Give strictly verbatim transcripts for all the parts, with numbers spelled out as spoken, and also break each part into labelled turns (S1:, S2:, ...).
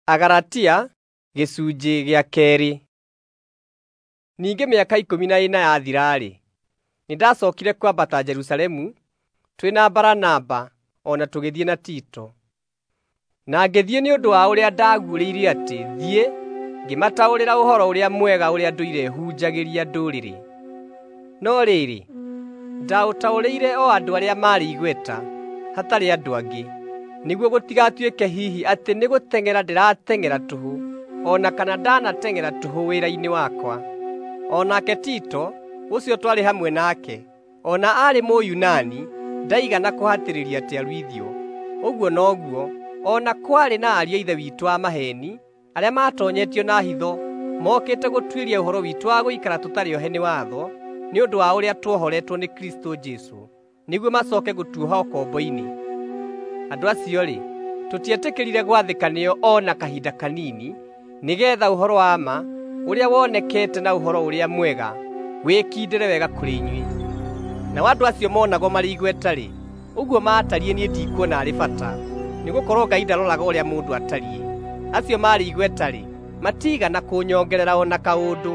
S1: Agalatia gĩcunjĩ gĩa kerĩ. Ningĩ mĩaka ikũmi na ĩna yathira-rĩ, nĩndacokire kwambata Jerusalemu twĩna Baranaba o na tũgĩthiĩ na Tito. Na ngĩthiĩ nĩ ũndũ wa ũrĩa ndaguũrĩire atĩ thiĩ ngĩmataũrĩra ũhoro ũrĩa mwega ũrĩa ndũire hunjagĩria ndũrĩrĩ. No rĩrĩ, ndaũtaũrĩire o andũ arĩa marĩ igweta, hatarĩ andũ angĩ, nĩguo gũtigatuĩke hihi atĩ nĩ gũteng'era ndĩrateng'era tũhũ, o na kana ndanateng'era tũhũ wĩra-inĩ wakwa. O nake Tito, ũcio twarĩ hamwe nake, o na aarĩ Mũyunani, ndaigana kũhatĩrĩria atĩ aruithio. Ũguo noguo, o na kwarĩ na ariũ a ithe witũ a maheeni, arĩa maatoonyetio na hitho, mokĩte gũtuĩria ũhoro witũ wa gũikara tũtarĩ ohe nĩ watho, nĩ ũndũ wa ũrĩa tuohoretwo nĩ Kristo Jesũ, nĩguo macooke gũtuoha ũkombo-inĩ. Andũ acio-rĩ, tũtietĩkĩrire gwathĩkanĩrio o na kahinda kanini, nĩgeetha ũhoro wa ma, ũrĩa wonekete na ũhoro ũrĩa mwega, wĩkindĩre wega kũrĩ inyuĩ. Nao andũ acio monagwo marĩ igweta-rĩ, ũguo maatariĩ niĩ ndikuona arĩ bata, nĩgũkorwo Ngai ndaroraga ũrĩa mũndũ atariĩ. Acio marĩ igweta-rĩ, matiigana kũnyongerera o na kaũndũ.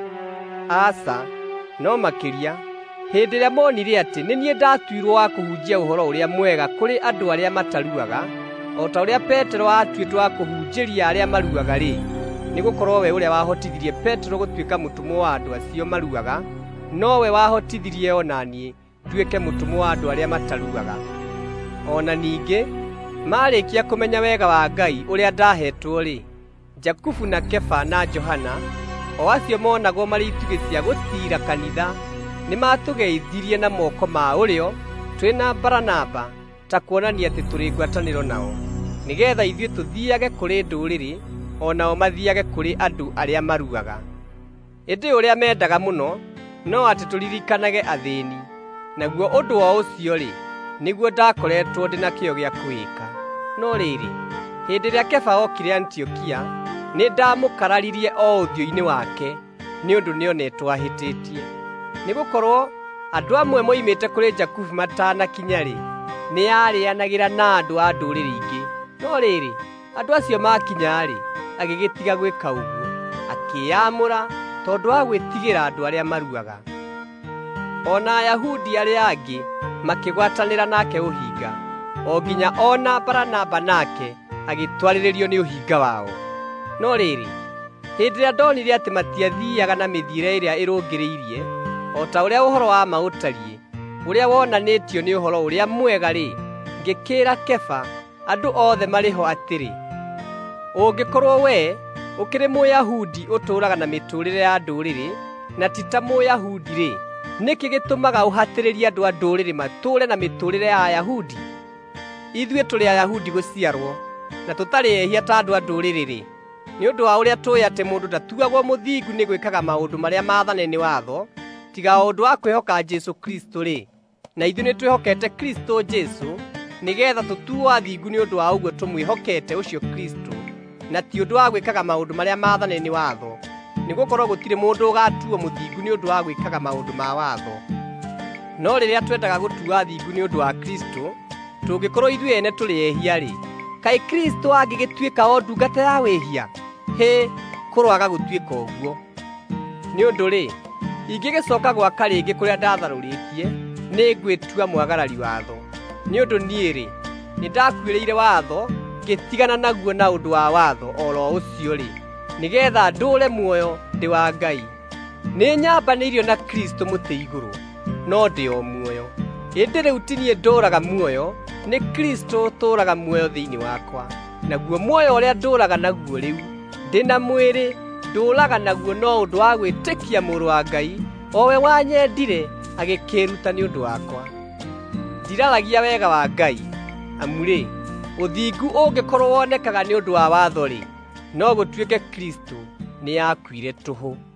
S1: Aca, no makĩria, hĩndĩ ĩrĩa monire atĩ nĩ niĩ ndatuirwo wa kũhunjia ũhoro ũrĩa mwega kũrĩ andũ arĩa mataruaga, o ta ũrĩa Petero aatuĩtwo wa kũhunjĩria arĩa maruaga-rĩ, nĩgũkorwo we ũrĩa wahotithirie Petero gũtuĩka mũtũmwo wa andũ acio maruaga, nowe wahotithirie o na niĩ nduĩke mũtũmwo wa andũ arĩa mataruaga. O na ningĩ, maarĩkia kũmenya wega wa Ngai ũrĩa ndahetwo-rĩ, Jakubu na Kefa na Johana, o acio monagwo marĩ itugĩ cia gũtiira kanitha, nĩmatũgeithirie na moko ma ũrĩo twĩna Baranaba, ta kuonania atĩ tũrĩ ngwatanĩro nao, nĩgeetha ithuĩ tũthiage kũrĩ ndũrĩrĩ, o nao mathiage kũrĩ andũ arĩa maruaga. Ĩndĩ ũrĩa mendaga mũno, no atĩ tũririkanage athĩĩni. Naguo ũndũ o ũcio-rĩ, nĩguo ndakoretwo ndĩ na kĩyo gĩa kũwĩka. No rĩrĩ, hĩndĩ ĩrĩa Kefa okire Antiokia, nĩ ndamũkararirie o ũthiũ-inĩ wake, nĩ ũndũ nĩonetwo ahĩtĩtie. Nĩgũkorwo andũ amwe moimĩte kũrĩ Jakubu matanakinya-rĩ, nĩarĩanagĩra na andũ a ndũrĩrĩ ingĩ. No rĩrĩ, andũ acio makinya-rĩ, agĩgĩtiga gwĩka ũguo, akĩĩamũra tondũ wa gwĩtigĩra andũ arĩa maruaga. O na Ayahudi arĩa angĩ makĩgwatanĩra nake ũhinga, o nginya o na Baranaba nake agĩtwarĩrĩrio nĩ ũhinga wao. No rĩrĩ, hĩndĩ ĩrĩa ndonire atĩ matiathiiaga na mĩthiĩre ĩrĩa ĩrũngĩrĩirie, o ta ũrĩa ũhoro wa ma ũtariĩ, ũrĩa wonanĩtio nĩ ũhoro ũrĩa mwega-rĩ, ngĩkĩĩra Kefa, andũ othe marĩ ho atĩrĩ, ũngĩkorwo wee ũkĩrĩ Mũyahudi ũtũũraga na mĩtũũrĩre ya ndũrĩrĩ, na ti ta Mũyahudi-rĩ, nĩkĩ gĩtũmaga ũhatĩrĩrie andũ a ndũrĩrĩ matũũre na mĩtũũrĩre ya Ayahudi? Ithuĩ tũrĩ Ayahudi gũciarwo, na tũtarĩ ehia ta andũ a ndũrĩrĩ-rĩ, nĩ ũndũ wa ũrĩa tũĩ atĩ mũndũ ndatuagwo mũthingu nĩ gwĩkaga maũndũ marĩa maathane nĩ watho, tiga o ũndũ wa kwĩhoka Jesũ Kristũ-rĩ. Na ithuĩ nĩtwĩhokete Kristo Jesũ, nĩgeetha tũtuo athingu nĩ ũndũ wa ũguo tũmwĩhokete ũcio Kristũ, na ti ũndũ wa gwĩkaga maũndũ marĩa maathane nĩ watho, nĩgũkorwo gũtirĩ mũndũ ũgatuo mũthingu nĩ ũndũ wa gwĩkaga maũndũ ma watho. No rĩrĩa twendaga gũtuo athingu nĩ ũndũ wa Kristũ, tũngĩkorwo ithuĩ ene tũrĩ ehia-rĩ, kaĩ Kristũ angĩgĩtuĩka o ndungata ya wĩhia? Hĩ, kũroaga gũtuĩka ũguo! Nĩ ũndũ-rĩ, ingĩgĩcooka gwaka rĩngĩ kũrĩa ndatharũrĩtie, nĩngwĩtua mwagarari watho. Nĩ ũndũ niĩ-rĩ, nĩndakuĩrĩire watho, ngĩtigana naguo na ũndũ wa watho o ro ũcio-rĩ, nĩgeetha ndũũre muoyo ndĩ wa Ngai. Nĩnyambanĩirio na Kristũ mũtĩ igũrũ, no ndĩ o muoyo. Ĩndĩ rĩu ti niĩ ndũũraga muoyo, nĩ Kristũ ũtũũraga muoyo thĩinĩ wakwa. Naguo muoyo ũrĩa ndũũraga naguo rĩu, ndĩ na mwĩrĩ, ndũũraga naguo no ũndũ wa gwĩtĩkia Mũrũ wa Ngai, o we wanyendire agĩkĩĩruta nĩ ũndũ wakwa. Ndiraragia wega wa Ngai, amu-rĩ, ũthingu ũngĩkorwo wonekaga nĩ ũndũ wa watho-rĩ, no gũtuĩke Kristũ nĩakuire tũhũ.